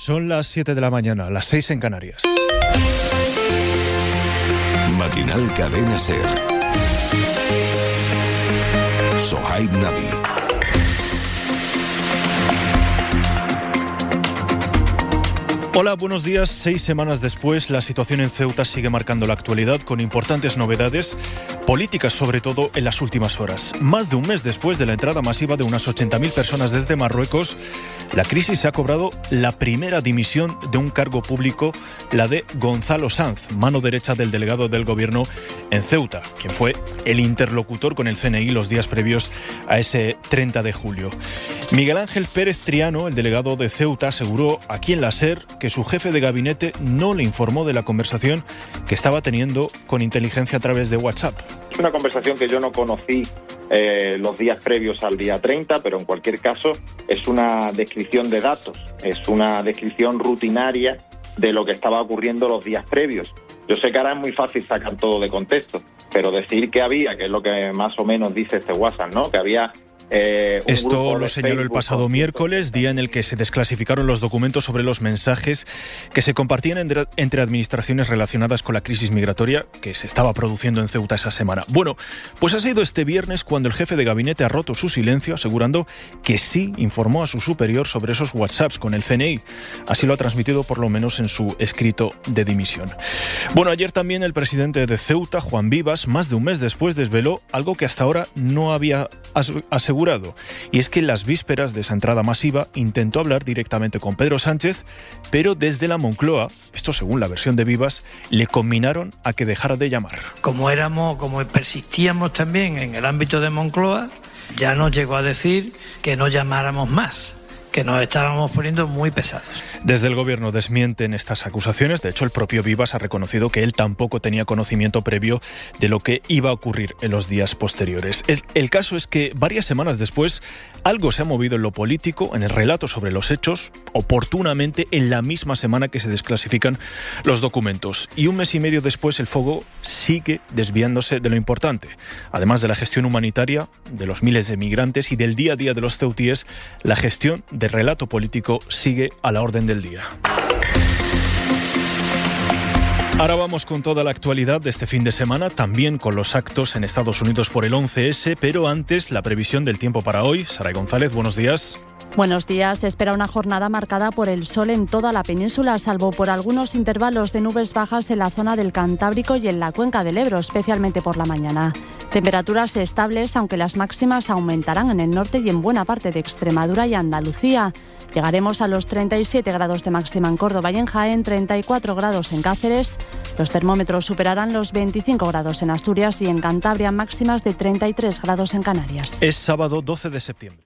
Son las 7 de la mañana, las 6 en Canarias. Matinal Cadena SER. Sohaib Nabi. Hola, buenos días. 6 semanas después, la situación en Ceuta sigue marcando la actualidad con importantes novedades políticas, sobre todo en las últimas horas. Más de un mes después de la entrada masiva de unas 80.000 personas desde Marruecos, la crisis ha cobrado la primera dimisión de un cargo público, la de Gonzalo Sanz, mano derecha del delegado del gobierno en Ceuta, quien fue el interlocutor con el CNI los días previos a ese 30 de julio. Miguel Ángel Pérez Triano, el delegado de Ceuta, aseguró aquí en la SER que su jefe de gabinete no le informó de la conversación que estaba teniendo con inteligencia a través de WhatsApp. Es una conversación que yo no conocí los días previos al día 30, pero en cualquier caso es una descripción de datos, es una descripción rutinaria de lo que estaba ocurriendo los días previos. Yo sé que ahora es muy fácil sacar todo de contexto, pero decir que había, que es lo que más o menos dice este WhatsApp, ¿no? Que había Esto lo señaló el pasado miércoles, día en el que se desclasificaron los documentos sobre los mensajes que se compartían entre administraciones relacionadas con la crisis migratoria que se estaba produciendo en Ceuta esa semana. Bueno, pues ha sido este viernes cuando el jefe de gabinete ha roto su silencio, asegurando que sí informó a su superior sobre esos WhatsApps con el CNI. Así lo ha transmitido por lo menos en su escrito de dimisión. Bueno, ayer también el presidente de Ceuta, Juan Vivas, más de un mes después desveló algo que hasta ahora no había asegurado. Y es que en las vísperas de esa entrada masiva intentó hablar directamente con Pedro Sánchez, pero desde la Moncloa, esto según la versión de Vivas, le conminaron a que dejara de llamar. Como persistíamos también en el ámbito de Moncloa, ya nos llegó a decir que no llamáramos más, que nos estábamos poniendo muy pesados. Desde el gobierno desmienten estas acusaciones. De hecho, el propio Vivas ha reconocido que él tampoco tenía conocimiento previo de lo que iba a ocurrir en los días posteriores. El caso es que varias semanas después algo se ha movido en lo político, en el relato sobre los hechos, oportunamente en la misma semana que se desclasifican los documentos. Y un mes y medio después el fuego sigue desviándose de lo importante. Además de la gestión humanitaria, de los miles de migrantes y del día a día de los ceutíes, la gestión del relato político sigue a la orden del día. Ahora vamos con toda la actualidad de este fin de semana, también con los actos en Estados Unidos por el 11S, pero antes la previsión del tiempo para hoy. Saray González, buenos días. Buenos días. Se espera una jornada marcada por el sol en toda la península, salvo por algunos intervalos de nubes bajas en la zona del Cantábrico y en la cuenca del Ebro, especialmente por la mañana. Temperaturas estables, aunque las máximas aumentarán en el norte y en buena parte de Extremadura y Andalucía. Llegaremos a los 37 grados de máxima en Córdoba y en Jaén, 34 grados en Cáceres. Los termómetros superarán los 25 grados en Asturias y en Cantabria máximas de 33 grados en Canarias. Es sábado 12 de septiembre.